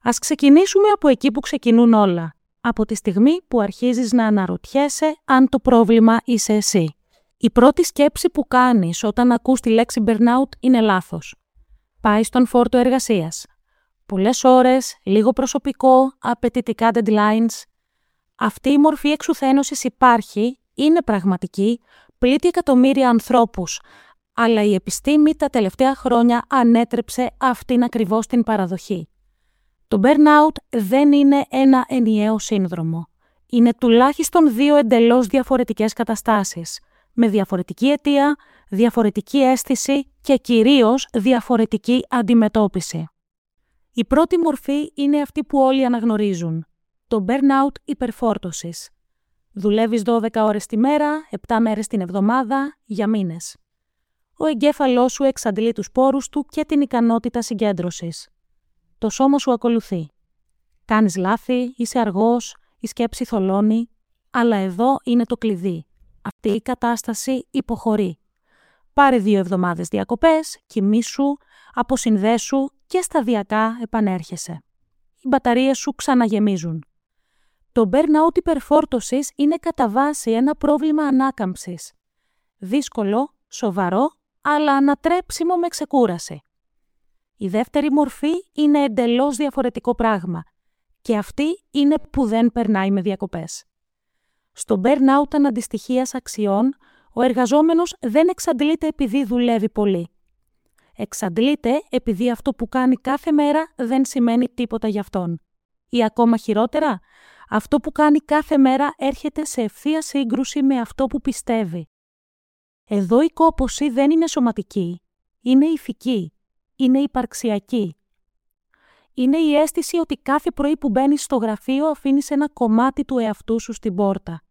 Ας ξεκινήσουμε από εκεί που ξεκινούν όλα. Από τη στιγμή που αρχίζεις να αναρωτιέσαι αν το πρόβλημα είσαι εσύ. Η πρώτη σκέψη που κάνεις όταν ακούς τη λέξη burnout είναι λάθος. Πάει στον φόρτο εργασίας. Πολλές ώρες, λίγο προσωπικό, απαιτητικά deadlines. Αυτή η μορφή εξουθένωσης υπάρχει, είναι πραγματική, πλήττει εκατομμύρια ανθρώπους, αλλά η επιστήμη τα τελευταία χρόνια ανέτρεψε αυτήν ακριβώς την παραδοχή. Το burnout δεν είναι ένα ενιαίο σύνδρομο. Είναι τουλάχιστον δύο εντελώς διαφορετικές καταστάσεις, με διαφορετική αιτία, διαφορετική αίσθηση και κυρίως διαφορετική αντιμετώπιση. Η πρώτη μορφή είναι αυτή που όλοι αναγνωρίζουν, το burnout υπερφόρτωσης. Δουλεύεις 12 ώρες τη μέρα, 7 μέρες την εβδομάδα, για μήνες. Ο εγκέφαλός σου εξαντλεί τους πόρους του και την ικανότητα συγκέντρωσης. Το σώμα σου ακολουθεί. Κάνεις λάθη, είσαι αργός, η σκέψη θολώνει, αλλά εδώ είναι το κλειδί. Αυτή η κατάσταση υποχωρεί. Πάρε 2 εβδομάδες διακοπές, κοιμήσου, αποσυνδέσου και σταδιακά επανέρχεσαι. Οι μπαταρίες σου ξαναγεμίζουν. Το burnout υπερφόρτωσης είναι κατά βάση ένα πρόβλημα ανάκαμψης. Δύσκολο, σοβαρό, αλλά ανατρέψιμο με ξεκούραση. Η δεύτερη μορφή είναι εντελώς διαφορετικό πράγμα και αυτή είναι που δεν περνάει με διακοπές. Στο burnout αναντιστοιχείας αξιών, ο εργαζόμενος δεν εξαντλείται επειδή δουλεύει πολύ. Εξαντλείται επειδή αυτό που κάνει κάθε μέρα δεν σημαίνει τίποτα για αυτόν. Ή ακόμα χειρότερα, αυτό που κάνει κάθε μέρα έρχεται σε ευθεία σύγκρουση με αυτό που πιστεύει. Εδώ η κόπωση δεν είναι σωματική, είναι ηθική, είναι υπαρξιακή. Είναι η αίσθηση ότι κάθε πρωί που μπαίνεις στο γραφείο αφήνεις ένα κομμάτι του εαυτού σου στην πόρτα.